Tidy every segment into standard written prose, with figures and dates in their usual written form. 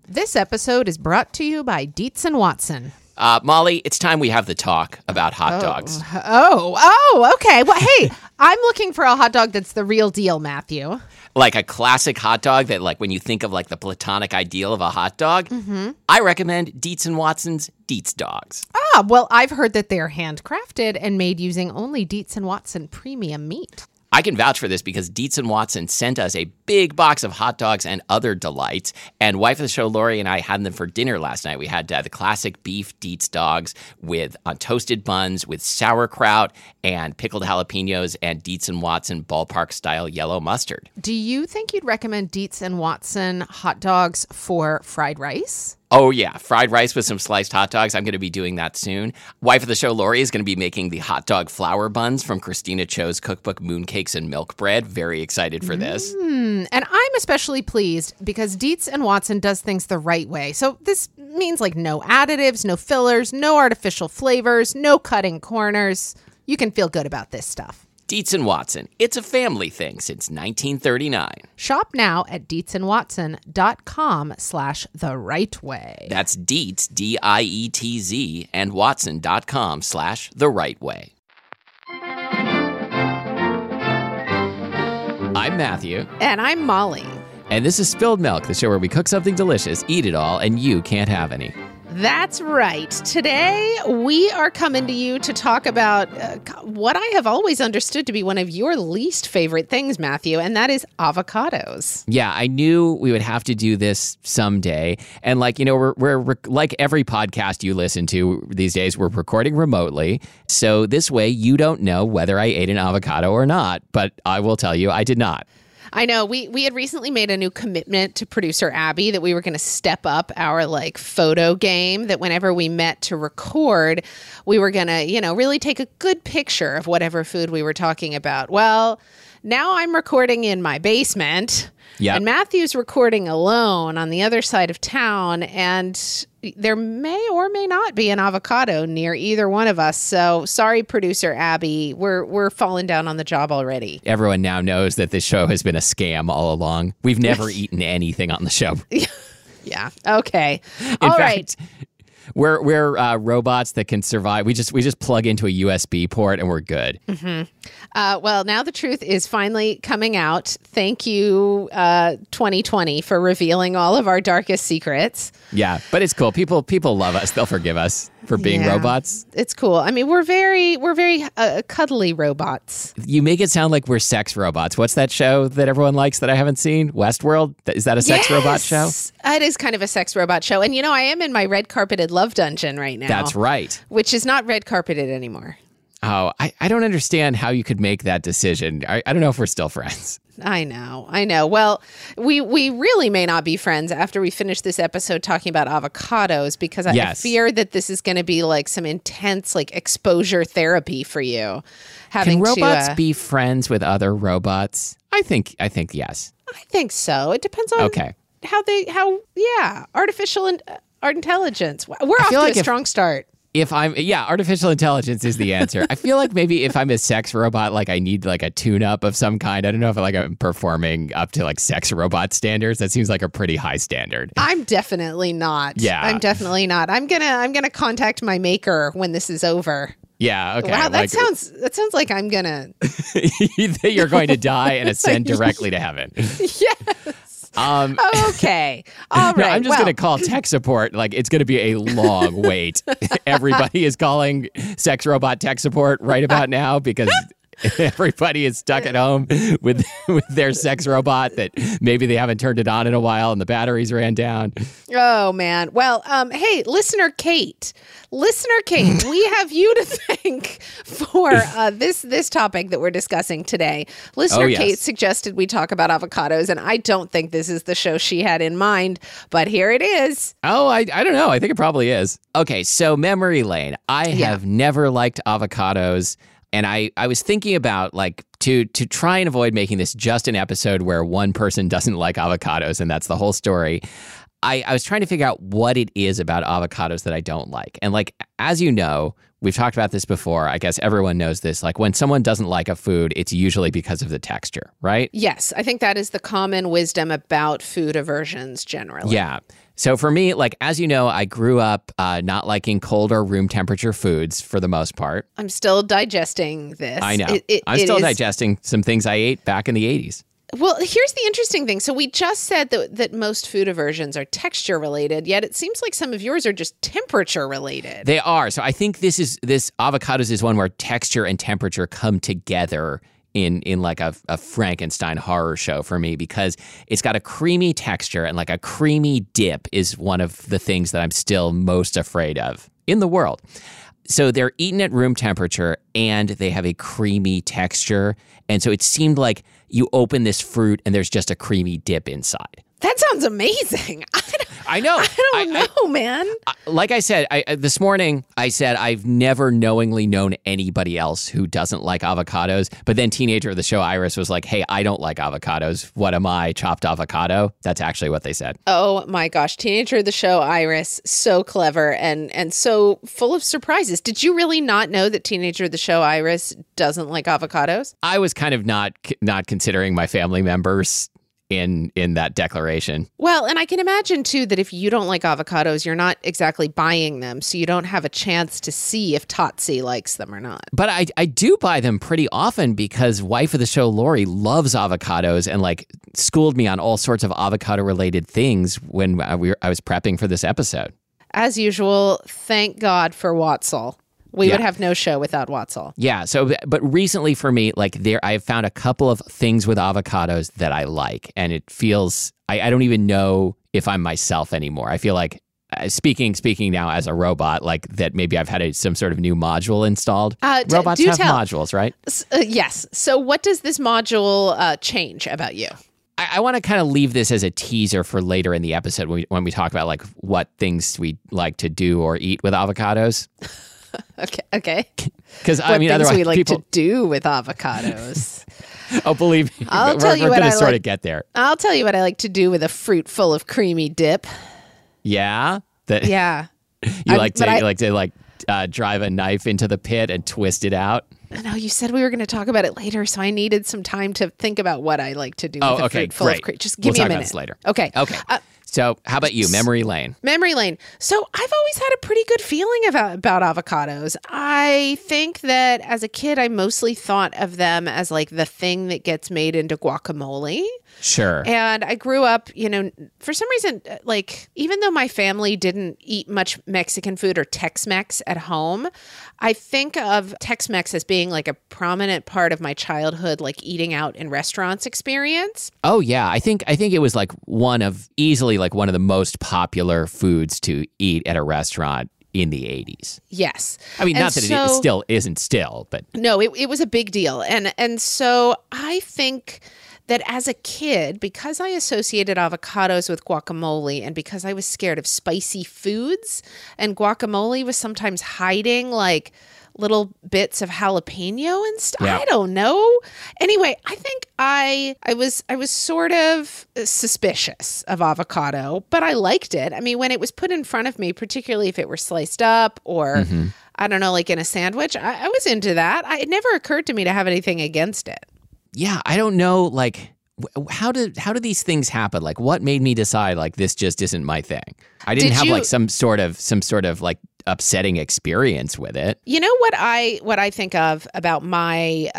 This episode is brought to you by Dietz and Watson. Molly, it's time we have the talk about hot dogs. Okay. Well, hey, I'm looking for a hot dog that's the real deal, Matthew. Like a classic hot dog that, like, when you think of, like, the platonic ideal of a hot dog, I recommend Dietz and Watson's Dietz Dogs. Well, I've heard that they're handcrafted and made using only Dietz and Watson premium meat. I can vouch for this because Dietz and Watson sent us a big box of hot dogs and other delights. And wife of the show, Lori, and I had them for dinner last night. We had the classic beef Dietz dogs with toasted buns with sauerkraut and pickled jalapenos and Dietz and Watson ballpark-style yellow mustard. Do you think you'd recommend Dietz and Watson hot dogs for fried rice? Oh, yeah. Fried rice with some sliced hot dogs. I'm going to be doing that soon. Wife of the show, Lori, is going to be making the hot dog flour buns from Christina Cho's cookbook, Mooncakes and Milk Bread. Very excited for this. And I'm especially pleased because Dietz and Watson does things the right way. So this means like no additives, no fillers, no artificial flavors, no cutting corners. You can feel good about this stuff. Dietz and Watson. It's a family thing since 1939. Shop now at dietzandwatson.com/the right way. That's Dietz, D-I-E-T-Z, and Watson.com/the right way. I'm Matthew. And I'm Molly. And this is Spilled Milk, the show where we cook something delicious, eat it all, and you can't have any. That's right. Today, we are coming to you to talk about what I have always understood to be one of your least favorite things, Matthew, and that is avocados. Yeah, I knew we would have to do this someday. And we're like every podcast you listen to these days, we're recording remotely. So this way, you don't know whether I ate an avocado or not. But I will tell you, I did not. I know. We had recently made a new commitment to producer Abby that we were going to step up our photo game, that whenever we met to record, we were going to, really take a good picture of whatever food we were talking about. Well, now I'm recording in my basement. Yep. And Matthew's recording alone on the other side of town, and there may or may not be an avocado near either one of us. So sorry, producer Abby, we're falling down on the job already. Everyone now knows that this show has been a scam all along. We've never eaten anything on the show. Yeah. Okay. In fact, we're robots that can survive. We just plug into a USB port and we're good. Mm-hmm. Well, now the truth is finally coming out. Thank you, 2020, for revealing all of our darkest secrets. Yeah, but it's cool. People love us. They'll forgive us for being robots. It's cool. I mean, we're very cuddly robots. You make it sound like we're sex robots. What's that show that everyone likes that I haven't seen? Westworld? Is that a sex robot show? It is kind of a sex robot show. And, I am in my red carpeted love dungeon right now. That's right. Which is not red carpeted anymore. Oh, I don't understand how you could make that decision. I don't know if we're still friends. I know. Well, we really may not be friends after we finish this episode talking about avocados, because I fear that this is going to be like some intense exposure therapy for you. Can robots be friends with other robots? I think yes. I think so. It depends on artificial intelligence. We're off to a strong start. Artificial intelligence is the answer. I feel like maybe if I'm a sex robot, I need a tune-up of some kind. I don't know if I'm performing up to sex robot standards. That seems like a pretty high standard. I'm definitely not. Yeah. I'm definitely not. I'm gonna contact my maker when this is over. Yeah, okay. Wow, that sounds like I'm gonna you're going to die and ascend directly to heaven. Yes. Okay. All right. No, I'm just going to call tech support. It's going to be a long wait. Everybody is calling sex robot tech support right about now because everybody is stuck at home with their sex robot that maybe they haven't turned it on in a while and the batteries ran down. Oh, man. Well, hey, listener Kate, we have you to thank for this topic that we're discussing today. Listener Kate suggested we talk about avocados, and I don't think this is the show she had in mind, but here it is. Oh, I don't know. I think it probably is. Okay, so memory lane. I have never liked avocados. And I was thinking about to try and avoid making this just an episode where one person doesn't like avocados and that's the whole story. I was trying to figure out what it is about avocados that I don't like. And as you know, we've talked about this before. I guess everyone knows this. When someone doesn't like a food, it's usually because of the texture, right? Yes. I think that is the common wisdom about food aversions generally. Yeah. So for me, like, as you know, I grew up not liking cold or room temperature foods for the most part. I'm still digesting this. I know. I'm still digesting some things I ate back in the 80s. Well, here's the interesting thing. So we just said that most food aversions are texture related, yet it seems like some of yours are just temperature related. They are. So I think this avocados is one where texture and temperature come together in like a Frankenstein horror show for me, because it's got a creamy texture, and like a creamy dip is one of the things that I'm still most afraid of in the world. So they're eaten at room temperature and they have a creamy texture. And so it seemed like you open this fruit and there's just a creamy dip inside. That sounds amazing. I know. I don't know, man. Like I said, this morning, I said I've never knowingly known anybody else who doesn't like avocados. But then teenager of the show, Iris, was like, hey, I don't like avocados. What am I, chopped avocado? That's actually what they said. Oh my gosh. Teenager of the show, Iris, so clever and so full of surprises. Did you really not know that teenager of the show, Iris, doesn't like avocados? I was kind of not considering my family members in that declaration. Well, and I can imagine too that if you don't like avocados, you're not exactly buying them, so you don't have a chance to see if Totsi likes them or not. But I do buy them pretty often because wife of the show, Lori, loves avocados and like schooled me on all sorts of avocado related things when I was prepping for this episode. As usual, thank God for Watzel. We would have no show without Watzel. Yeah. So, but recently for me, like I've found a couple of things with avocados that I like, and it feels, I don't even know if I'm myself anymore. I feel like speaking now as a robot, like that maybe I've had some sort of new module installed. Robots have modules, right? Yes. So what does this module change about you? I want to kind of leave this as a teaser for later in the episode when we talk about like what things we like to do or eat with avocados. Okay. Because I mean, otherwise we like people to do with avocados. Oh, believe me, I'll tell you what we're going to I sort like, of get there. I'll tell you what I like to do with a fruit full of creamy dip. Yeah, yeah. You like to drive a knife into the pit and twist it out. No, you said we were going to talk about it later, so I needed some time to think about what I like to do with a fruit full of cream. Just give me a minute. We'll talk about this later. Okay. So how about you? Memory lane. Memory lane. So I've always had a pretty good feeling about avocados. I think that as a kid, I mostly thought of them as like the thing that gets made into guacamole. Sure. And I grew up, for some reason, like, even though my family didn't eat much Mexican food or Tex-Mex at home, I think of Tex-Mex as being like a prominent part of my childhood, like eating out in restaurants experience. Oh, yeah. I think it was like one of the most popular foods to eat at a restaurant in the 80s. Yes. I mean, not that it still isn't still, but. No, it was a big deal. And so I think that as a kid, because I associated avocados with guacamole and because I was scared of spicy foods, and guacamole was sometimes hiding like little bits of jalapeno and stuff. Yeah. I don't know. Anyway, I think I was sort of suspicious of avocado, but I liked it. I mean, when it was put in front of me, particularly if it were sliced up or I don't know, like in a sandwich, I was into that. It never occurred to me to have anything against it. Yeah, I don't know, like, how do these things happen? Like, what made me decide, like, this just isn't my thing? I didn't have, like, some sort of, like, upsetting experience with it. You know what I think of about my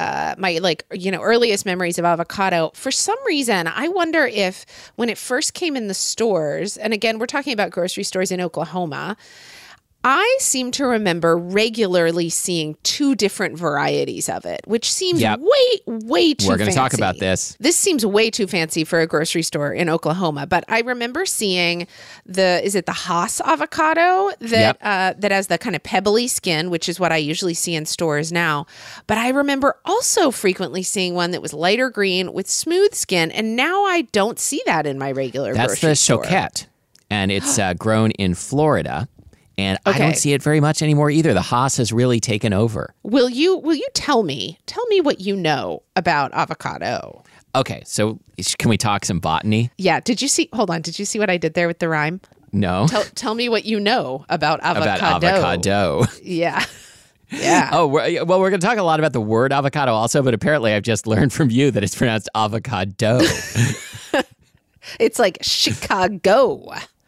earliest memories of avocado? For some reason, I wonder if when it first came in the stores, and again, we're talking about grocery stores in Oklahoma, I seem to remember regularly seeing two different varieties of it, which seems way too fancy. We're going to talk about this. This seems way too fancy for a grocery store in Oklahoma. But I remember seeing the Haas avocado that has the kind of pebbly skin, which is what I usually see in stores now. But I remember also frequently seeing one that was lighter green with smooth skin. And now I don't see that in my regular grocery store. That's the Choquette. And it's grown in Florida. And I don't see it very much anymore either. The Haas has really taken over. Will you tell me what you know about avocado? Okay, so can we talk some botany? Yeah. Did you see what I did there with the rhyme? No. Tell me what you know about avocado. About avocado. Yeah. Yeah. Oh, we're going to talk a lot about the word avocado also, but apparently I've just learned from you that it's pronounced avocado. It's like Chicago.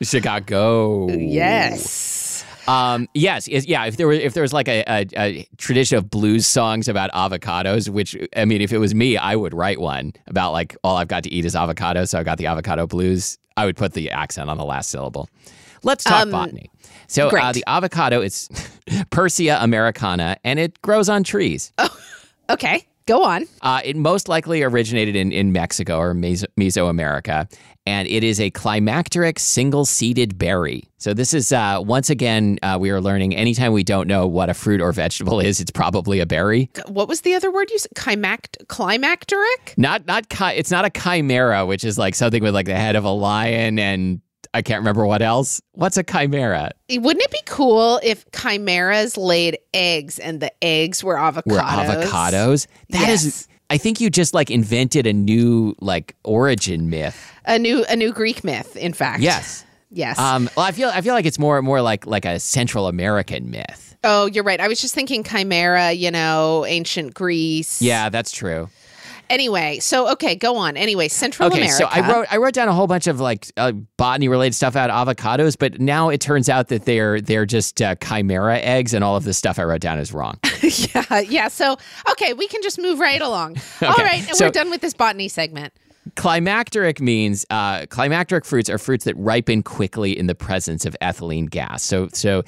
Chicago. Yes. Yes. Yeah. If there was like a tradition of blues songs about avocados, which, I mean, if it was me, I would write one about like all I've got to eat is avocado. So I got the avocado blues. I would put the accent on the last syllable. Let's talk botany. So the avocado, it's Persea americana, and it grows on trees. Oh, okay. Go on. It most likely originated in Mexico or Mesoamerica, and it is a climacteric single-seeded berry. So this is, once again, we are learning anytime we don't know what a fruit or vegetable is, it's probably a berry. What was the other word you said? Climacteric? It's not a chimera, which is like something with like the head of a lion and I can't remember what else. What's a chimera? Wouldn't it be cool if chimeras laid eggs and the eggs were avocados? That is, I think you just like invented a new like origin myth. A new Greek myth, in fact. Yes. Well, I feel like it's more like a Central American myth. Oh, you're right. I was just thinking chimera, ancient Greece. Yeah, that's true. Anyway, so okay, go on. Anyway, Central America. So I wrote down a whole bunch of like botany related stuff about avocados, but now it turns out that they're just chimera eggs, and all of this stuff I wrote down is wrong. Yeah. So okay, we can just move right along. Okay. All right, and we're done with this botany segment. Climacteric means climacteric fruits are fruits that ripen quickly in the presence of ethylene gas. So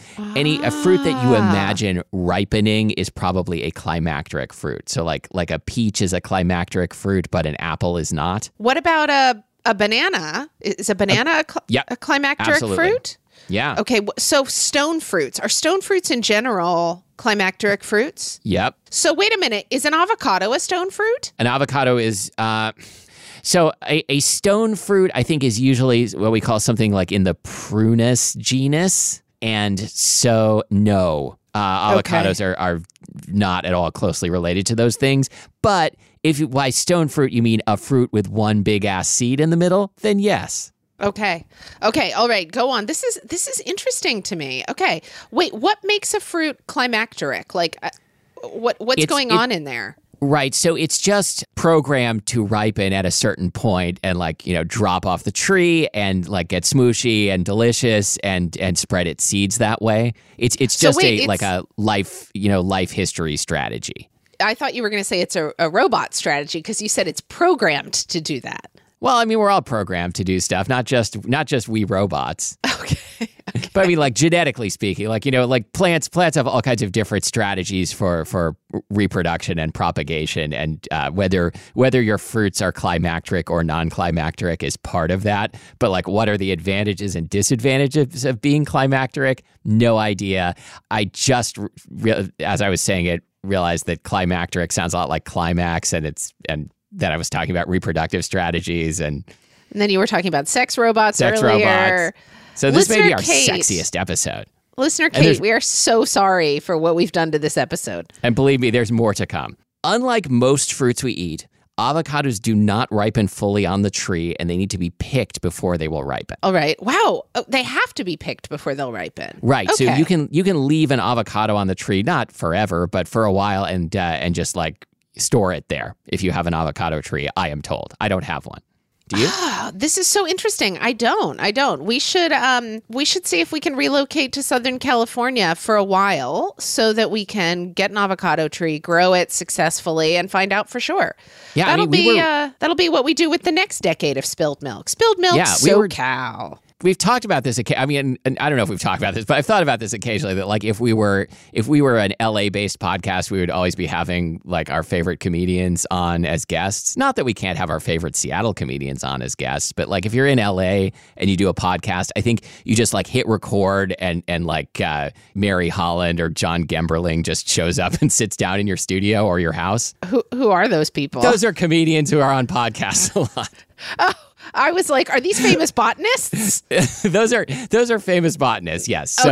a fruit that you imagine ripening is probably a climacteric fruit. So like a peach is a climacteric fruit, but an apple is not. What about a banana? Is a banana a climacteric fruit? Yeah. Okay, so stone fruits. Are stone fruits in general climacteric fruits? Yep. So wait a minute. Is an avocado a stone fruit? An avocado is... So a stone fruit, I think, is usually what we call something like in the Prunus genus. And so, no, avocados are not at all closely related to those things. But if by stone fruit you mean a fruit with one big-ass seed in the middle, then yes. Okay. All right. Go on. This is interesting to me. Okay. Wait, what makes a fruit climacteric? Like, what's going on in there? Right. So it's just programmed to ripen at a certain point and drop off the tree and like get smooshy and delicious and spread its seeds that way. It's just a life history strategy. I thought you were going to say it's a robot strategy because you said it's programmed to do that. Well, I mean, we're all programmed to do stuff, not just we robots. Okay. But I mean, like genetically speaking, plants have all kinds of different strategies for reproduction and propagation, and whether your fruits are climacteric or non-climacteric is part of that. But like, what are the advantages and disadvantages of being climacteric? No idea. I just, as I was saying it, realized that climacteric sounds a lot like climax, and then I was talking about reproductive strategies, and then you were talking about sex robots earlier. So this may be our sexiest episode. Listener Kate, we are so sorry for what we've done to this episode. And believe me, there's more to come. Unlike most fruits we eat, avocados do not ripen fully on the tree, and they need to be picked before they will ripen. All right. Wow. Oh, they have to be picked before they'll ripen. Right. Okay. So you can leave an avocado on the tree, not forever, but for a while, and just like store it there if you have an avocado tree, I am told. I don't have one. Do you? This is so interesting. I don't. We should see if we can relocate to Southern California for a while so that we can get an avocado tree, grow it successfully, and find out for sure. Yeah, that'll be what we do with the next decade of Spilled Milk. Spilled Milk, SoCal. We've talked about this. I mean, and I don't know if we've talked about this, but I've thought about this occasionally. That like if we were an LA-based podcast, we would always be having like our favorite comedians on as guests. Not that we can't have our favorite Seattle comedians on as guests, but like if you're in LA and you do a podcast, I think you just like hit record and like Mary Holland or John Gemberling just shows up and sits down in your studio or your house. Who are those people? Those are comedians who are on podcasts a lot. Oh. I was like, are these famous botanists? Those are famous botanists. Yes. So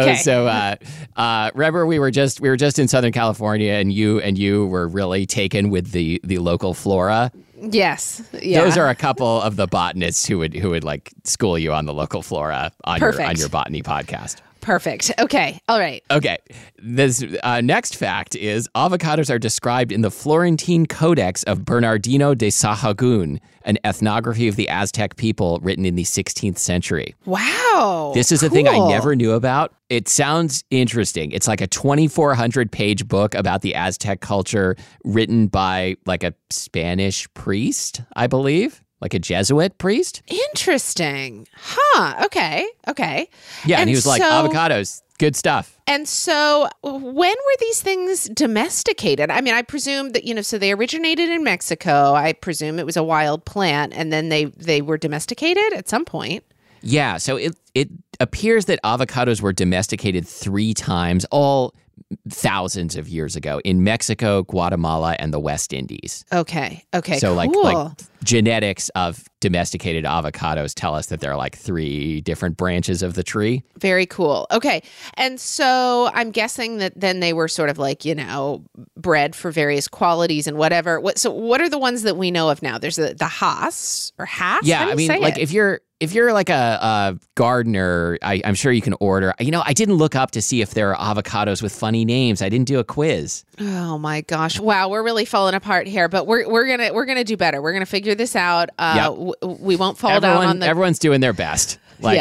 remember we were just in Southern California, and you were really taken with the local flora. Yes. Yeah. Those are a couple of the botanists who would like school you on the local flora on your botany podcast. Perfect. Okay. All right. Okay. This next fact is avocados are described in the Florentine Codex of Bernardino de Sahagún, an ethnography of the Aztec people written in the 16th century. Wow. This is a thing I never knew about. It sounds interesting. It's like a 2,400-page book about the Aztec culture written by like a Spanish priest, I believe. Like a Jesuit priest? Interesting. Huh. Okay. Yeah, and he was like, avocados, good stuff. And so when were these things domesticated? I mean, I presume that, so they originated in Mexico. I presume it was a wild plant, and then they were domesticated at some point. Yeah, so it appears that avocados were domesticated 3 times, all thousands of years ago, in Mexico, Guatemala, and the West Indies. Okay, so cool. like genetics of domesticated avocados tell us that there are like 3 different branches of the tree. Very cool. Okay, and so I'm guessing that then they were sort of like, bred for various qualities and whatever. So what are the ones that we know of now? There's the Hass or Hass? Yeah, I mean, like if you're like a gardener, I'm sure you can order. I didn't look up to see if there are avocados with funny names. I didn't do a quiz. Oh my gosh! Wow, we're really falling apart here. But we're gonna do better. We're gonna figure this out. We won't fall down on the. Everyone's doing their best.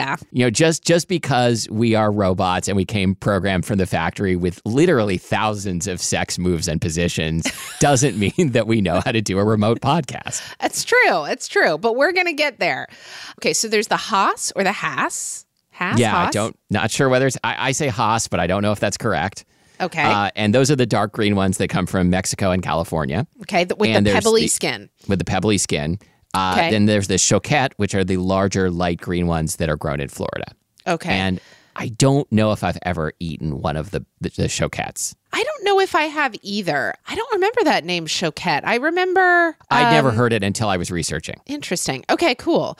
Just because we are robots and we came programmed from the factory with literally thousands of sex moves and positions doesn't mean that we know how to do a remote podcast. It's true. But we're going to get there. Okay, so there's the Hass or the Hass. Hass? Not sure whether it's, I say Hass, but I don't know if that's correct. Okay. And those are the dark green ones that come from Mexico and California. Okay, with the pebbly skin. With the pebbly skin. Then there's the Choquette, which are the larger light green ones that are grown in Florida. Okay. And I don't know if I've ever eaten one of the Choquettes. I don't know if I have either. I don't remember that name Choquette. I remember... I'd never heard it until I was researching. Interesting. Okay, cool.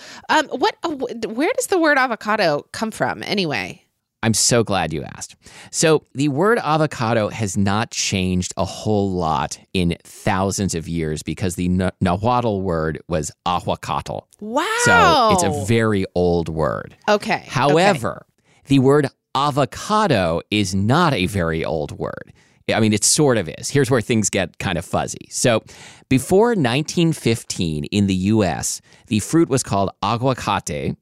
Where does the word avocado come from anyway? I'm so glad you asked. So the word avocado has not changed a whole lot in thousands of years because the Nahuatl word was ahuacatl. Wow. So it's a very old word. Okay. However, the word avocado is not a very old word. I mean, it sort of is. Here's where things get kind of fuzzy. So before 1915 in the U.S., the fruit was called aguacate,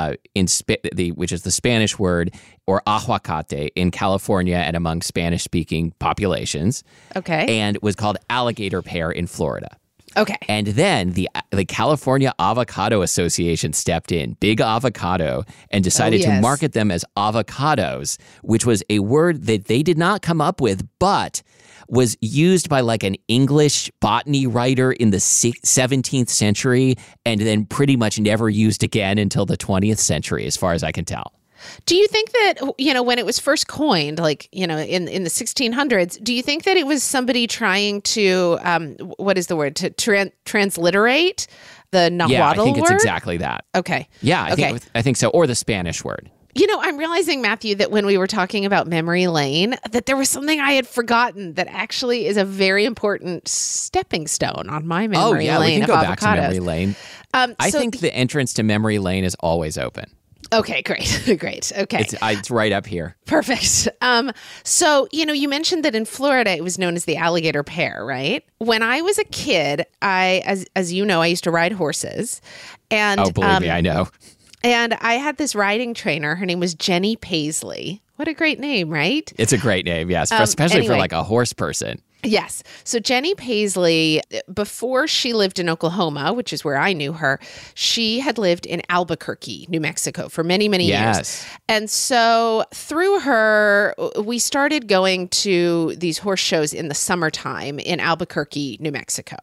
which is the Spanish word, or aguacate in California and among Spanish-speaking populations. Okay. And was called alligator pear in Florida. Okay. And then the California Avocado Association stepped in, Big Avocado, and decided to market them as avocados, which was a word that they did not come up with, but was used by like an English botany writer in the 17th century and then pretty much never used again until the 20th century, as far as I can tell. Do you think that, when it was first coined, like, in the 1600s, do you think that it was somebody trying to, what is the word, to transliterate the Nahuatl word? Yeah, I think it's exactly that. Okay. Yeah, I think so. Or the Spanish word. I'm realizing, Matthew, that when we were talking about memory lane, that there was something I had forgotten that actually is a very important stepping stone on my memory lane. We can of go avocados. back to memory lane. I think the entrance to memory lane is always open. Okay, great. Okay. It's right up here. Perfect. So, you mentioned that in Florida, it was known as the alligator pear, right? When I was a kid, as you know, I used to ride horses. And believe me, I know. And I had this riding trainer. Her name was Jenny Paisley. What a great name, right? It's a great name, yes, especially for like a horse person. Yes. So Jenny Paisley, before she lived in Oklahoma, which is where I knew her, she had lived in Albuquerque, New Mexico for many, many years. And so through her, we started going to these horse shows in the summertime in Albuquerque, New Mexico.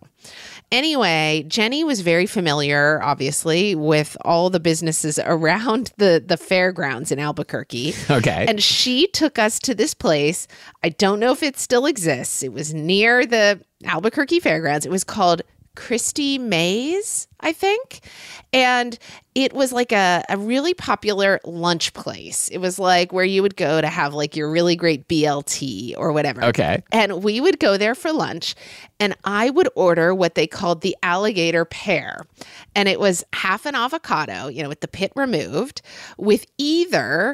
Anyway, Jenny was very familiar, obviously, with all the businesses around the fairgrounds in Albuquerque. Okay. And she took us to this place. I don't know if it still exists. It was near the Albuquerque Fairgrounds. It was called Christy Mays, I think. And it was like a really popular lunch place. It was like where you would go to have like your really great BLT or whatever. Okay. And we would go there for lunch and I would order what they called the alligator pear. And it was half an avocado, with the pit removed, with either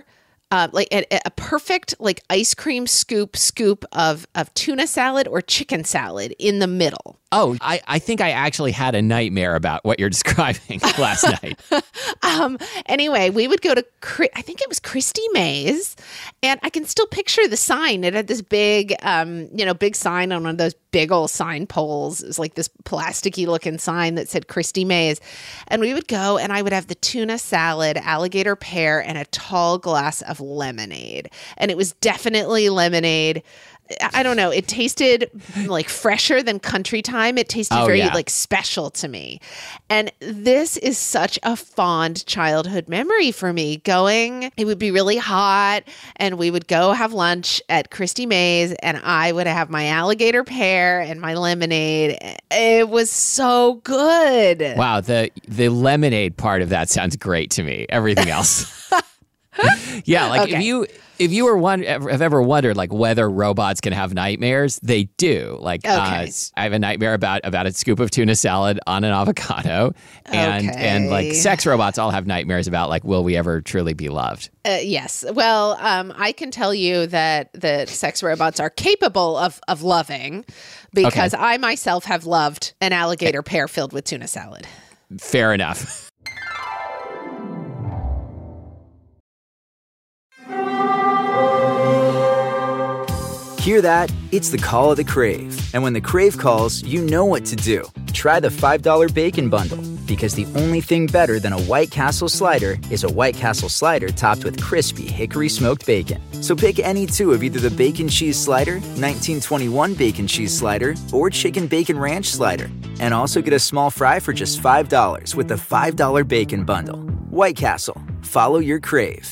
like a perfect like ice cream scoop of tuna salad or chicken salad in the middle. Oh, I think I actually had a nightmare about what you're describing last night. Anyway, we would go to, I think it was Christy Mays, and I can still picture the sign. It had this big, big sign on one of those big old sign poles. It was like this plasticky looking sign that said Christy Mays. And we would go and I would have the tuna salad, alligator pear, and a tall glass of lemonade. And it was definitely lemonade. I don't know. It tasted like fresher than Country Time. It tasted very like special to me. And this is such a fond childhood memory for me. It would be really hot and we would go have lunch at Christy Mays and I would have my alligator pear and my lemonade. It was so good. Wow. The lemonade part of that sounds great to me. Everything else. Yeah. Like if you have ever wondered like whether robots can have nightmares, they do. Like I have a nightmare about a scoop of tuna salad on an avocado, and like sex robots all have nightmares about like will we ever truly be loved? Yes. Well, I can tell you that the sex robots are capable of loving because I myself have loved an alligator pear filled with tuna salad. Fair enough. Hear that? It's the call of the Crave. And when the Crave calls, you know what to do. Try the $5 Bacon Bundle, because the only thing better than a White Castle slider is a White Castle slider topped with crispy hickory smoked bacon. So pick any two of either the Bacon Cheese Slider, 1921 Bacon Cheese Slider, or Chicken Bacon Ranch Slider. And also get a small fry for just $5 with the $5 Bacon Bundle. White Castle. Follow your Crave.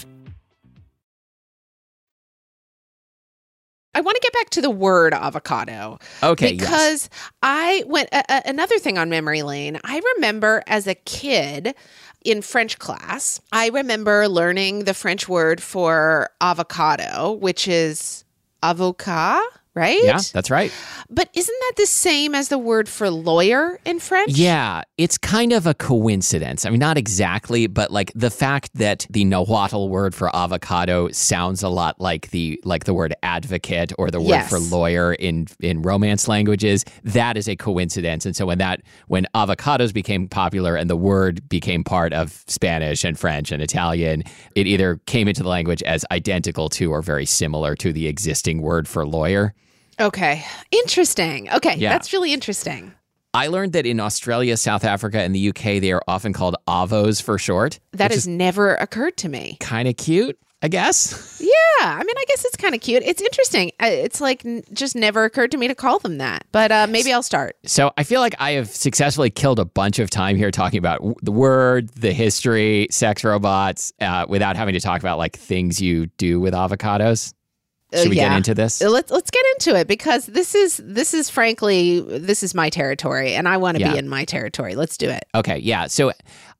I want to get back to the word avocado. Okay, because I went another thing on memory lane. I remember as a kid in French class, I remember learning the French word for avocado, which is avocat, right? Yeah, that's right. But isn't that the same as the word for lawyer in French? Yeah, it's kind of a coincidence. I mean, not exactly, but like the fact that the Nahuatl word for avocado sounds a lot like the word advocate or the word for lawyer in Romance languages, that is a coincidence. And so when avocados became popular and the word became part of Spanish and French and Italian, it either came into the language as identical to or very similar to the existing word for lawyer. Okay. Interesting. Okay. Yeah. That's really interesting. I learned that in Australia, South Africa, and the UK, they are often called avos for short. That has never occurred to me. Kind of cute, I guess. Yeah. I mean, I guess it's kind of cute. It's interesting. It's like just never occurred to me to call them that. But maybe I'll start. So I feel like I have successfully killed a bunch of time here talking about the word, the history, sex robots, without having to talk about like things you do with avocados. Should we get into this? Let's get into it because this is frankly, this is my territory and I want to be in my territory. Let's do it. Okay. Yeah. So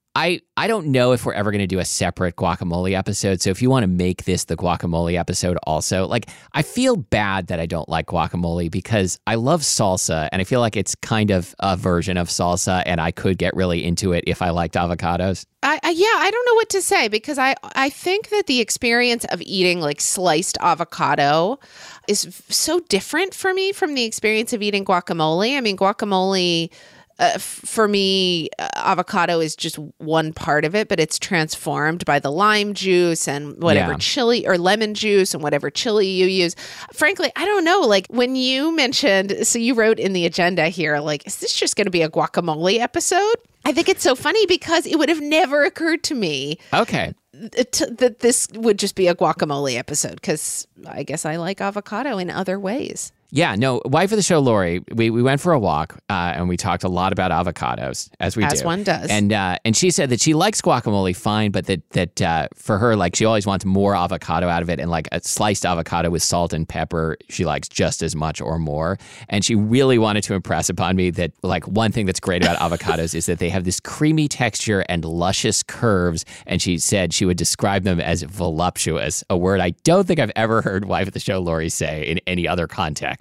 I don't know if we're ever going to do a separate guacamole episode. So if you want to make this the guacamole episode also, like I feel bad that I don't like guacamole because I love salsa and I feel like it's kind of a version of salsa and I could get really into it if I liked avocados. I don't know what to say because I think that the experience of eating like sliced avocado is so different for me from the experience of eating guacamole. I mean, guacamole... for me, avocado is just one part of it, but it's transformed by the lime juice and whatever chili or lemon juice and whatever chili you use. Frankly, I don't know. Like when you mentioned, so you wrote in the agenda here, like, is this just going to be a guacamole episode? I think it's so funny because it would have never occurred to me. Okay. That this would just be a guacamole episode because I guess I like avocado in other ways. Yeah, no, wife of the show, Lori, we went for a walk and we talked a lot about avocados, as we do. As one does. And she said that she likes guacamole fine, but that for her, like she always wants more avocado out of it. And like a sliced avocado with salt and pepper, she likes just as much or more. And she really wanted to impress upon me that like one thing that's great about avocados is that they have this creamy texture and luscious curves. And she said she would describe them as voluptuous, a word I don't think I've ever heard wife of the show, Lori, say in any other context.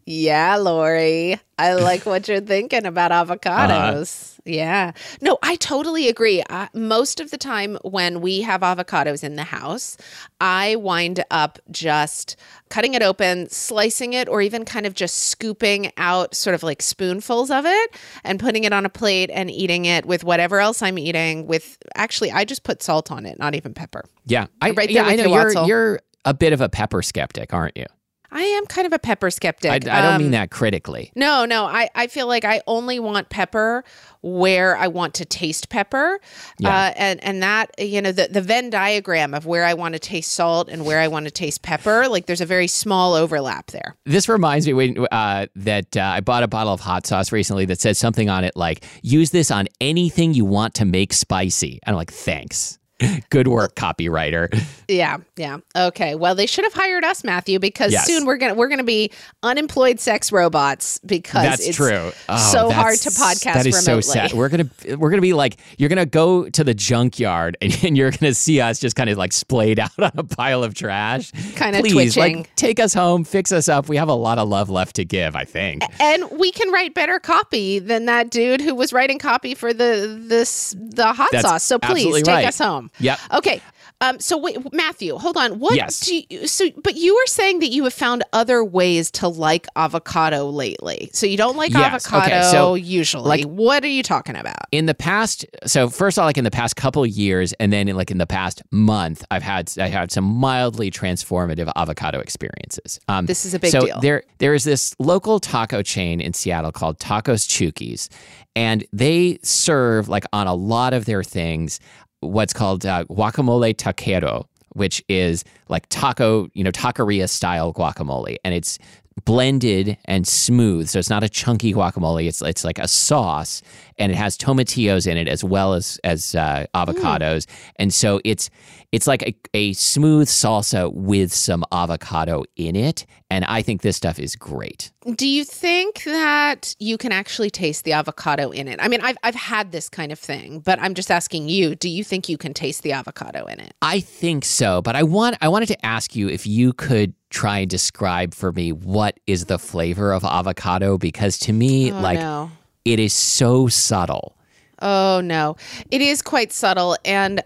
Yeah, Lori. I like what you're thinking about avocados. Yeah. No, I totally agree. Most of the time when we have avocados in the house, I wind up just cutting it open, slicing it, or even kind of just scooping out sort of like spoonfuls of it and putting it on a plate and eating it with whatever else I'm eating with. Actually, I just put salt on it, not even pepper. Yeah. I know you're a bit of a pepper skeptic, aren't you? I am kind of a pepper skeptic. I don't mean that critically. No. I feel like I only want pepper where I want to taste pepper. Yeah. And that, the Venn diagram of where I want to taste salt and where I want to taste pepper, like there's a very small overlap there. This reminds me that I bought a bottle of hot sauce recently that says something on it like, use this on anything you want to make spicy. And I'm like, thanks. Good work, copywriter. Yeah. Okay. Well, they should have hired us, Matthew, because soon we're gonna be unemployed sex robots because that's it's true. So hard to podcast that is remotely. So sad. We're gonna be like, you're gonna go to the junkyard and you're gonna see us just kind of like splayed out on a pile of trash. Kind of Please, twitching. like, take us home, fix us up. We have a lot of love left to give, I think. And we can write better copy than that dude who was writing copy for the hot sauce. So please take us home. Yep. Okay. So wait, Matthew, hold on. What? Yes. But you were saying that you have found other ways to like avocado lately. So you don't like avocado usually. Like, what are you talking about? In the past, so first of all, like in the past couple of years, and then in the past month, I had some mildly transformative avocado experiences. This is a big deal. There is this local taco chain in Seattle called Tacos Chukis, and they serve like on a lot of their things what's called guacamole taquero, which is like taqueria style guacamole, and it's blended and smooth, so it's not a chunky guacamole. It's like a sauce, and it has tomatillos in it as well as avocados, and so it's like a smooth salsa with some avocado in it, and I think this stuff is great. Do you think that you can actually taste the avocado in it? I mean, I've had this kind of thing, but I'm just asking you, do you think you can taste the avocado in it? I think so, but I wanted to ask you if you could try and describe for me what is the flavor of avocado, because to me, it is so subtle. Oh, no. It is quite subtle. And,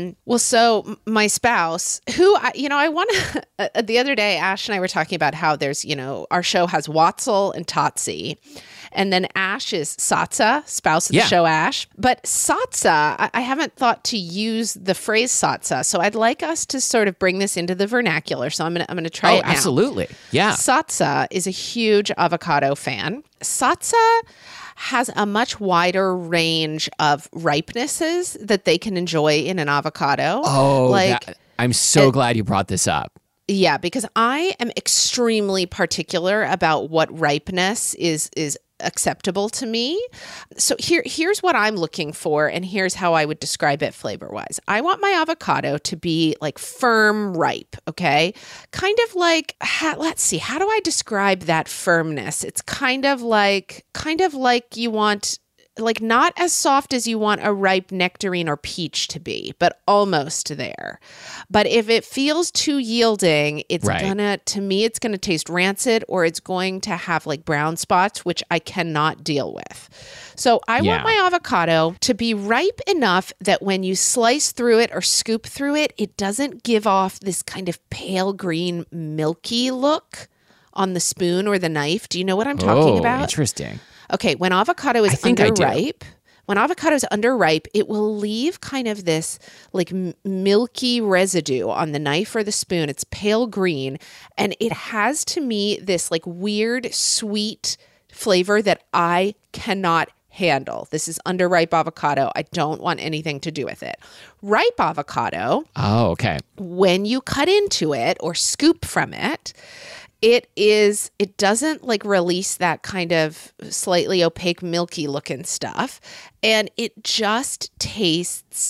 so my spouse, who, I want to, the other day, Ash and I were talking about how there's, our show has Watzel and Totsi. And then Ash is Satsa, spouse of the show Ash. But Satsa, I haven't thought to use the phrase Satsa. So I'd like us to sort of bring this into the vernacular. So I'm gonna try it now. Absolutely. Yeah. Satsa is a huge avocado fan. Satsa has a much wider range of ripenesses that they can enjoy in an avocado. Oh, I'm so glad you brought this up. Yeah, because I am extremely particular about what ripeness is acceptable to me. So here's what I'm looking for, and here's how I would describe it flavor-wise. I want my avocado to be like firm ripe, okay? Kind of like, let's see, how do I describe that firmness? It's kind of like you want, like not as soft as you want a ripe nectarine or peach to be, but almost there. But if it feels too yielding, it's gonna taste rancid, or it's going to have like brown spots, which I cannot deal with. So I want my avocado to be ripe enough that when you slice through it or scoop through it, it doesn't give off this kind of pale green, milky look on the spoon or the knife. Do you know what I'm talking about? Interesting. Okay, when avocado is underripe, it will leave kind of this like milky residue on the knife or the spoon. It's pale green, and it has to me this like weird sweet flavor that I cannot handle. This is underripe avocado. I don't want anything to do with it. Ripe avocado. Oh, okay. When you cut into it or scoop from it, it doesn't like release that kind of slightly opaque, milky looking stuff. And it just tastes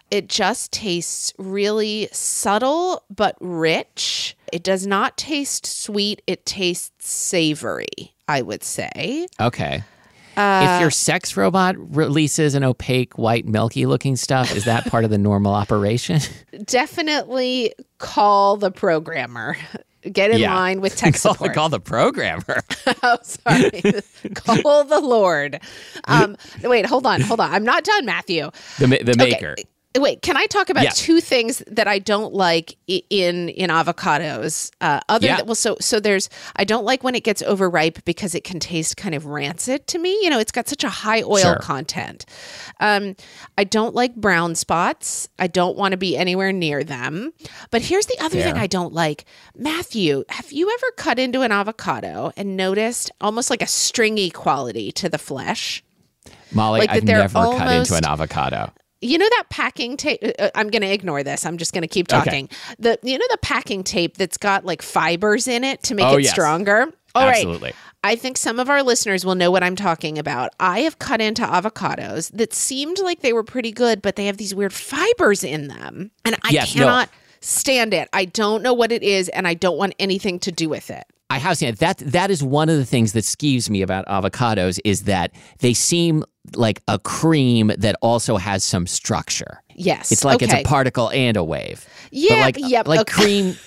really subtle, but rich. It does not taste sweet. It tastes savory, I would say. Okay. If your sex robot releases an opaque, white, milky looking stuff, is that part of the normal operation? Definitely call the programmer. Get in line with tech support. Call the programmer. Oh, sorry. Call the Lord. Wait, hold on. I'm not done, Matthew. The maker. Okay. Wait, can I talk about two things that I don't like in avocados? So there's, I don't like when it gets overripe because it can taste kind of rancid to me. It's got such a high oil content. I don't like brown spots. I don't want to be anywhere near them. But here's the other thing I don't like. Matthew, have you ever cut into an avocado and noticed almost like a stringy quality to the flesh? Molly, like I've never cut into an avocado. You know that packing tape? I'm going to ignore this. I'm just going to keep talking. Okay. The packing tape that's got like fibers in it to make it stronger? Absolutely. Right. I think some of our listeners will know what I'm talking about. I have cut into avocados that seemed like they were pretty good, but they have these weird fibers in them. And I cannot stand it. I don't know what it is, and I don't want anything to do with it. I have seen it. That is one of the things that skeeves me about avocados is that they seem like a cream that also has some structure. Yes. It's like it's a particle and a wave. Yeah. But cream.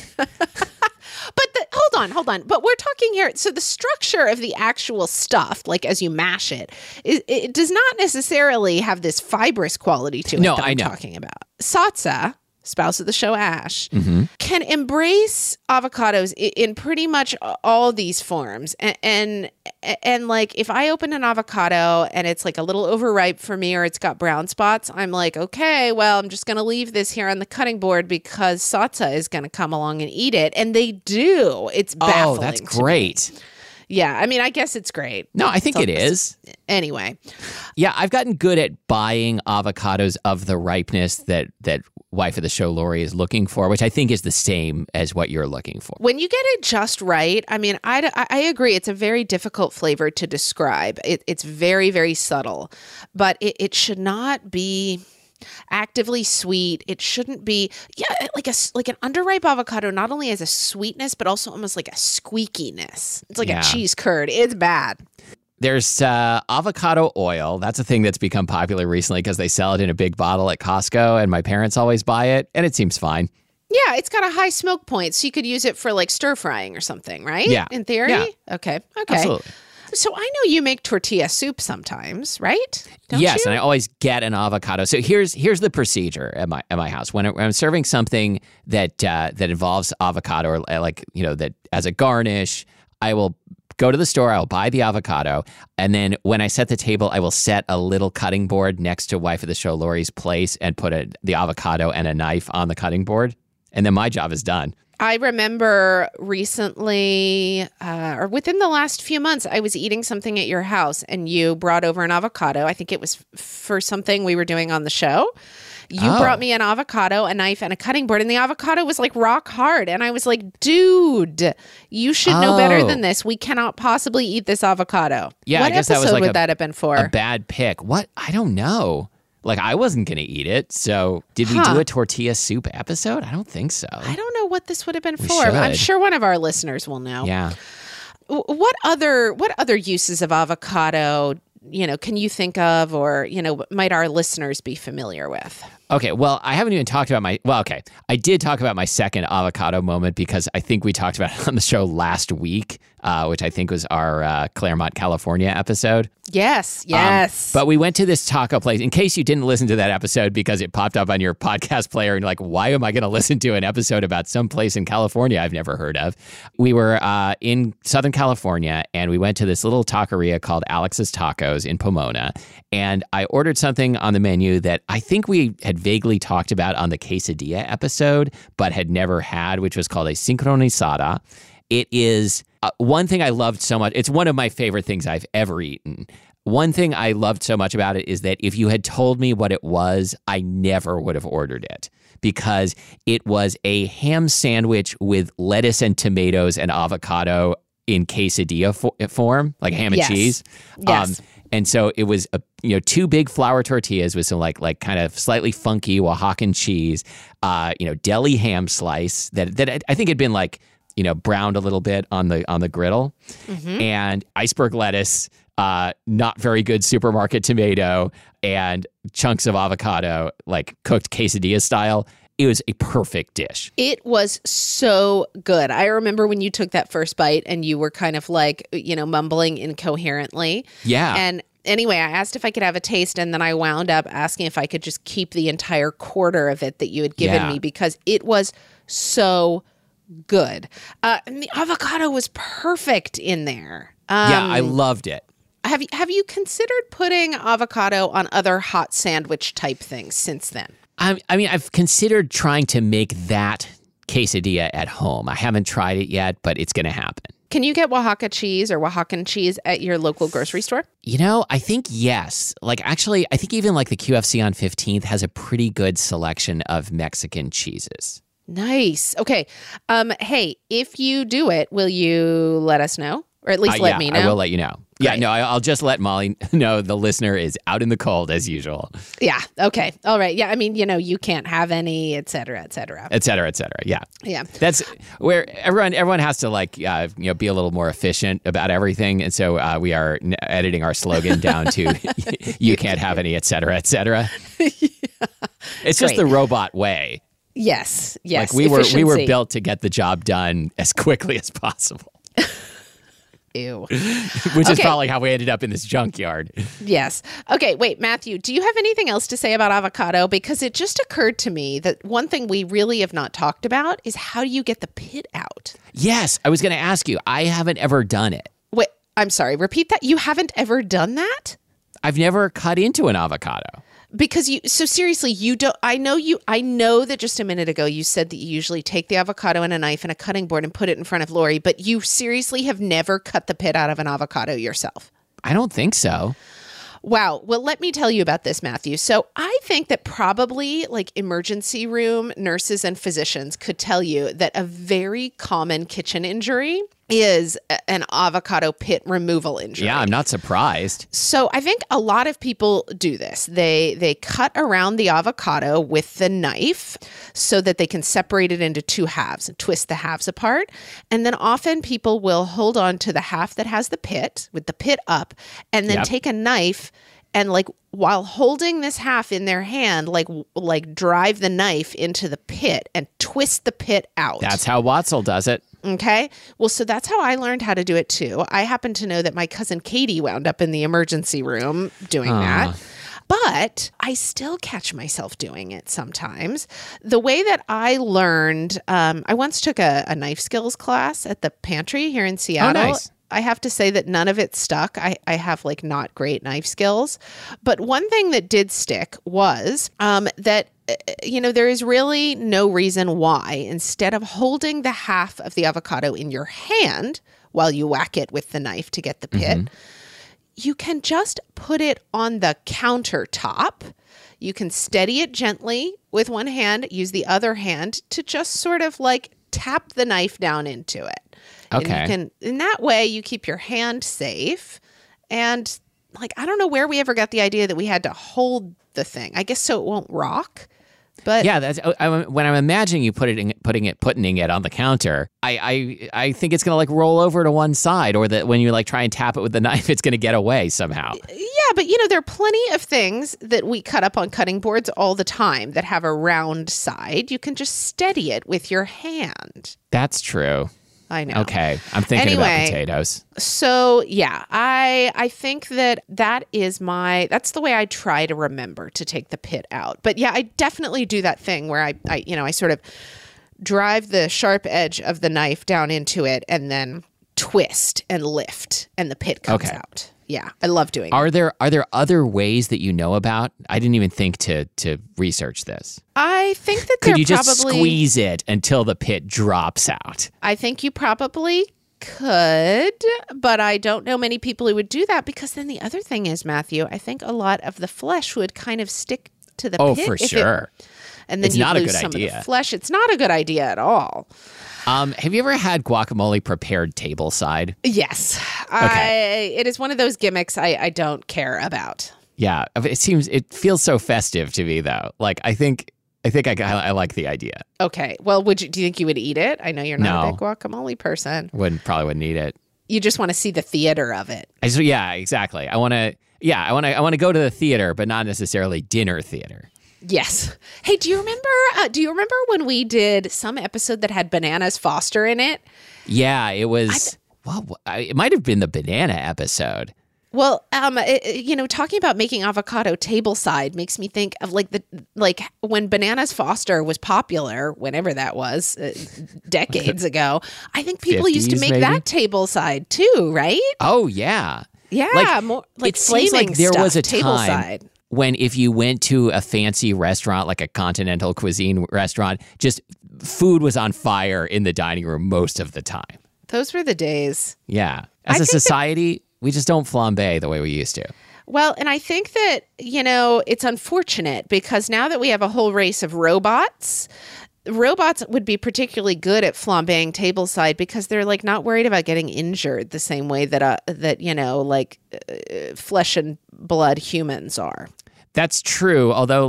But hold on. But we're talking here. So the structure of the actual stuff, like as you mash it, it does not necessarily have this fibrous quality to it that I'm talking about. Satsa, spouse of the show Ash, can embrace avocados in pretty much all these forms. And like if I open an avocado and it's like a little overripe for me or it's got brown spots, I'm like, okay, well, I'm just going to leave this here on the cutting board because Satsa is going to come along and eat it. And they do. It's baffling. Oh, that's great. Yeah, I mean, I guess it's great. No, I think it is. Anyway. Yeah, I've gotten good at buying avocados of the ripeness that wife of the show, Lori, is looking for, which I think is the same as what you're looking for. When you get it just right, I mean, I agree. It's a very difficult flavor to describe. It's very, very subtle, but it should not be actively sweet. It shouldn't be, like an underripe avocado not only has a sweetness, but also almost like a squeakiness. It's like a cheese curd. It's bad. There's avocado oil. That's a thing that's become popular recently because they sell it in a big bottle at Costco, and my parents always buy it, and it seems fine. Yeah, it's got a high smoke point, so you could use it for like stir frying or something, right? Yeah. In theory? Yeah. Okay. Absolutely. So I know you make tortilla soup sometimes, right? Don't yes, you? And I always get an avocado. So here's the procedure at my house. When I'm serving something that involves avocado or that as a garnish, I will go to the store, I will buy the avocado, and then when I set the table, I will set a little cutting board next to wife of the show Lori's place and put the avocado and a knife on the cutting board, and then my job is done. I remember recently, or within the last few months, I was eating something at your house and you brought over an avocado. I think it was for something we were doing on the show. You brought me an avocado, a knife, and a cutting board, and the avocado was like rock hard. And I was like, dude, you should know better than this. We cannot possibly eat this avocado. Yeah, what I guess that was like that have been for? A bad pick. What? I don't know. Like, I wasn't going to eat it. So did we do a tortilla soup episode? I don't think so. I don't know what this would have been for. Should. I'm sure one of our listeners will know. Yeah. What other uses of avocado, can you think of, or, might our listeners be familiar with? Okay, well, I haven't even talked about I did talk about my second avocado moment because I think we talked about it on the show last week, which I think was our Claremont, California episode. Yes. But we went to this taco place. In case you didn't listen to that episode because it popped up on your podcast player and you're like, why am I going to listen to an episode about some place in California I've never heard of? We were in Southern California and we went to this little taqueria called Alex's Tacos in Pomona. And I ordered something on the menu that I think we had vaguely talked about on the quesadilla episode, but had never had, which was called a sincronizada. It is one thing I loved so much. It's one of my favorite things I've ever eaten. One thing I loved so much about it is that if you had told me what it was, I never would have ordered it because it was a ham sandwich with lettuce and tomatoes and avocado in quesadilla form, like ham and cheese. Yes. And so it was two big flour tortillas with some like kind of slightly funky Oaxacan cheese, deli ham slice that I think had been browned a little bit on the griddle, and iceberg lettuce, not very good supermarket tomato, and chunks of avocado, like cooked quesadilla style. It was a perfect dish. It was so good. I remember when you took that first bite and you were kind of like, mumbling incoherently. Yeah. And anyway, I asked if I could have a taste, and then I wound up asking if I could just keep the entire quarter of it that you had given me because it was so good. And the avocado was perfect in there. Yeah, I loved it. Have you considered putting avocado on other hot sandwich type things since then? I mean, I've considered trying to make that quesadilla at home. I haven't tried it yet, but it's going to happen. Can you get Oaxaca cheese or Oaxacan cheese at your local grocery store? I think yes. Actually, I think even the QFC on 15th has a pretty good selection of Mexican cheeses. Nice. Okay. Hey, if you do it, will you let us know? Or at least let me know? I will let you know. Great. Yeah, no, I'll just let Molly know the listener is out in the cold as usual. Yeah. Okay. All right. Yeah. I mean, you can't have any, et cetera, et cetera. Et cetera, et cetera. Yeah. Yeah. That's where everyone has to be a little more efficient about everything. And so we are editing our slogan down to you can't have any, et cetera, et cetera. Yeah. It's just the robot way. Yes. We were built to get the job done as quickly as possible. Ew. Which is probably how we ended up in this junkyard. Yes. Okay, wait, Matthew, do you have anything else to say about avocado? Because it just occurred to me that one thing we really have not talked about is how do you get the pit out? Yes, I was going to ask you. I haven't ever done it. Wait, I'm sorry, repeat that. You haven't ever done that? I've never cut into an avocado. Because seriously, you don't, I know that just a minute ago you said that you usually take the avocado and a knife and a cutting board and put it in front of Lori, but you seriously have never cut the pit out of an avocado yourself. I don't think so. Wow. Well, let me tell you about this, Matthew. So I think that probably emergency room nurses and physicians could tell you that a very common kitchen injury is an avocado pit removal injury. Yeah, I'm not surprised. So I think a lot of people do this. They cut around the avocado with the knife so that they can separate it into two halves and twist the halves apart. And then often people will hold on to the half that has the pit with the pit up and then take a knife and while holding this half in their hand, drive the knife into the pit and twist the pit out. That's how Watzel does it. Okay. Well, so that's how I learned how to do it too. I happen to know that my cousin Katie wound up in the emergency room doing that. But I still catch myself doing it sometimes. The way that I learned, I once took a knife skills class at the Pantry here in Seattle. Oh, nice. I have to say that none of it stuck. I have not great knife skills. But one thing that did stick was that there is really no reason why, instead of holding the half of the avocado in your hand while you whack it with the knife to get the pit, you can just put it on the countertop. You can steady it gently with one hand, use the other hand to just sort of tap the knife down into it. Okay. And you can, in that way, you keep your hand safe. And I don't know where we ever got the idea that we had to hold the thing. I guess so it won't rock. But yeah, that's when I'm imagining you putting it on the counter. I think it's gonna roll over to one side, or that when you try and tap it with the knife, it's gonna get away somehow. Yeah, but there are plenty of things that we cut up on cutting boards all the time that have a round side. You can just steady it with your hand. That's true. I know. Okay, I'm thinking about potatoes. So yeah, I think that's the way I try to remember to take the pit out. But yeah, I definitely do that thing where I sort of drive the sharp edge of the knife down into it and then twist and lift, and the pit comes out. Yeah, I love doing it. Are there other ways that you know about? I didn't even think to research this. I think that could you just squeeze it until the pit drops out? I think you probably could, but I don't know many people who would do that, because then the other thing is, Matthew, I think a lot of the flesh would kind of stick to the pit. Oh, for sure. And then you lose some of the flesh. It's not a good idea at all. Have you ever had guacamole prepared tableside? Yes. Okay. It is one of those gimmicks I don't care about. Yeah. It feels so festive to me, though. I think I like the idea. Okay. Well, do you think you would eat it? I know you're not a big guacamole person. Probably wouldn't eat it. You just want to see the theater of it. Yeah, exactly. I want to go to the theater, but not necessarily dinner theater. Yes. Hey, do you remember when we did some episode that had Bananas Foster in it? Yeah, it was. It might have been the banana episode. Well, talking about making avocado tableside makes me think of like when Bananas Foster was popular, whenever that was, decades ago. I think people used to make that tableside too, right? Oh yeah, yeah. It seems like there was a time when if you went to a fancy restaurant, like a continental cuisine restaurant, just food was on fire in the dining room most of the time. Those were the days. Yeah, as a society. We just don't flambe the way we used to. Well, and I think that, it's unfortunate because now that we have a whole race of robots would be particularly good at flambeing tableside because they're like not worried about getting injured the same way that flesh and blood humans are. That's true. Although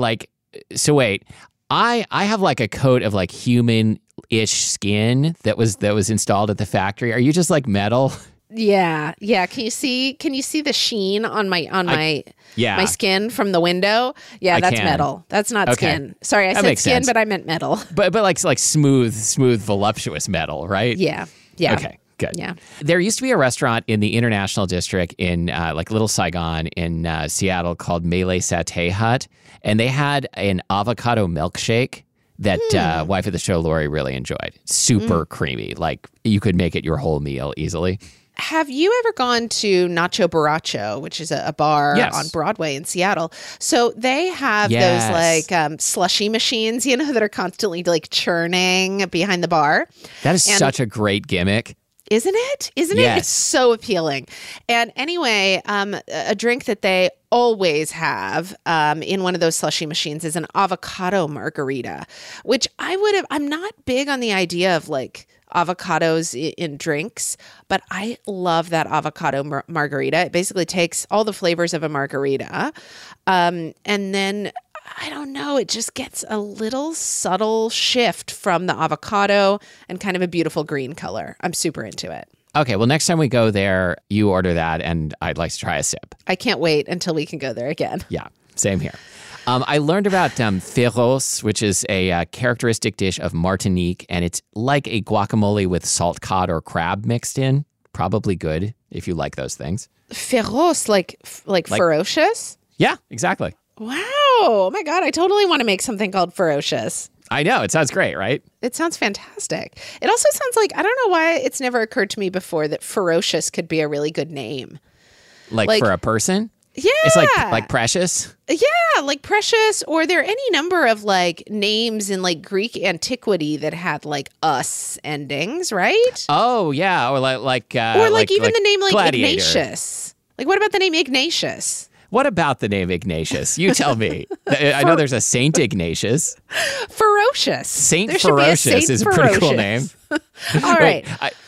so wait, I have like a coat of like human-ish skin that was installed at the factory. Are you just like metal? Yeah. Can you see the sheen on my skin from the window? Yeah, that's metal. That's not skin. Sorry, I said skin, but I meant metal. But like smooth, voluptuous metal, right? Yeah. Okay, good. Yeah. There used to be a restaurant in the International District in Little Saigon in Seattle called Malay Satay Hut, and they had an avocado milkshake that wife of the show Lori really enjoyed. Super creamy, like you could make it your whole meal easily. Have you ever gone to Nacho Borracho, which is a bar on Broadway in Seattle? So they have those slushy machines, that are constantly like churning behind the bar. That is such a great gimmick. Isn't it? Isn't it? It's so appealing. And anyway, a drink that they always have in one of those slushy machines is an avocado margarita, which I'm not big on the idea of like avocados in drinks, but I love that avocado margarita. It basically takes all the flavors of a margarita. And then, I don't know, it just gets a little subtle shift from the avocado and kind of a beautiful green color. I'm super into it. Okay, well, next time we go there, you order that, and I'd like to try a sip. I can't wait until we can go there again. Yeah, same here. I learned about feroce, which is a characteristic dish of Martinique, and it's like a guacamole with salt cod or crab mixed in. Probably good if you like those things. Feroce, like ferocious? Yeah, exactly. Wow. Oh my God, I totally want to make something called ferocious. I know. It sounds great, right? It sounds fantastic. It also sounds like, I don't know why it's never occurred to me before that ferocious could be a really good name. Like for a person? Yeah. It's like Precious? Yeah, like Precious. Or there are any number of like names in like Greek antiquity that had like us endings, right? Oh, yeah. Or like even the name like Gladiator. Ignatius. Like what about the name Ignatius? What about the name Ignatius? You tell me. I know there's a Saint Ignatius. Ferocious. Saint Ferocious is a pretty cool name. All right.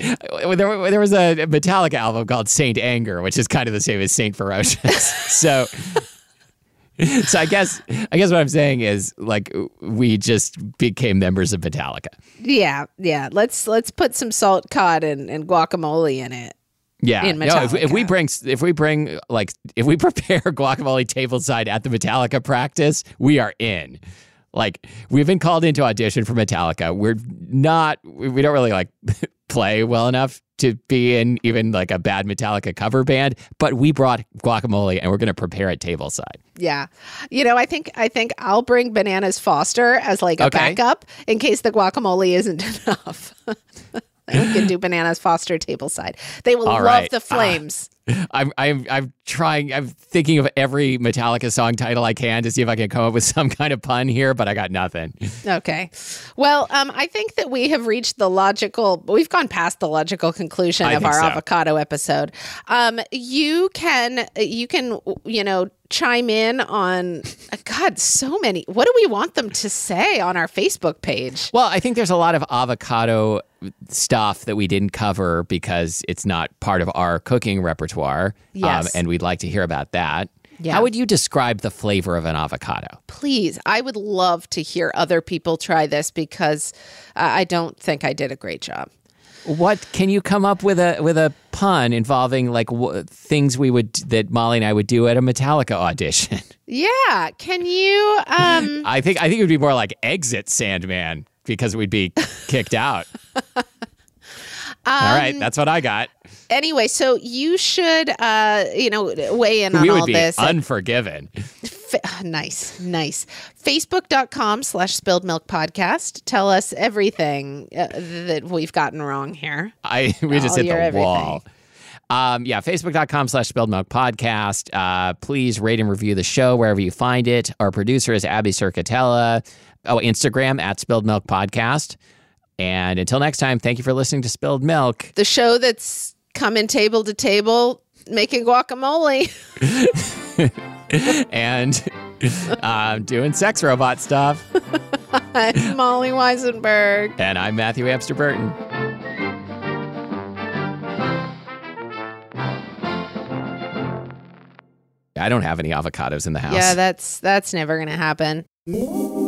There was a Metallica album called Saint Anger, which is kind of the same as Saint Ferocious. So I guess what I'm saying is like we just became members of Metallica. Yeah. Let's put some salt cod and guacamole in it. Yeah, if we prepare guacamole tableside at the Metallica practice, we are in. Like we've been called into audition for Metallica. We don't really like play well enough to be in even like a bad Metallica cover band, but we brought guacamole and we're going to prepare it tableside. Yeah. I think I'll bring Bananas Foster as like a backup in case the guacamole isn't enough. We can do Bananas Foster tableside. They will love the flames. I'm trying. I'm thinking of every Metallica song title I can to see if I can come up with some kind of pun here, but I got nothing. Okay. Well, I think that we have reached we've gone past the logical conclusion of our avocado episode. You can chime in on, God, so many. What do we want them to say on our Facebook page? Well, I think there's a lot of avocado stuff that we didn't cover because it's not part of our cooking repertoire. Yes. And we'd like to hear about that. Yeah. How would you describe the flavor of an avocado? Please. I would love to hear other people try this because I don't think I did a great job. What can you come up with a pun involving like things that Molly and I would do at a Metallica audition. Yeah. Can you? I think it would be more like Exit Sandman because we'd be kicked out. All right, that's what I got. Anyway, so you should, weigh in on we would all be this. Unforgiven. Nice. Facebook.com/Spilled Milk Podcast. Tell us everything that we've gotten wrong here. We just hit the everything. wall. Facebook.com/Spilled Milk Podcast. Please rate and review the show wherever you find it. Our producer is Abby Circatella. Instagram @Spilled Milk Podcast. And until next time, thank you for listening to Spilled Milk. The show that's coming table to table making guacamole. And doing sex robot stuff. I'm Molly Weisenberg. And I'm Matthew Amster Burton. I don't have any avocados in the house. Yeah, that's never going to happen.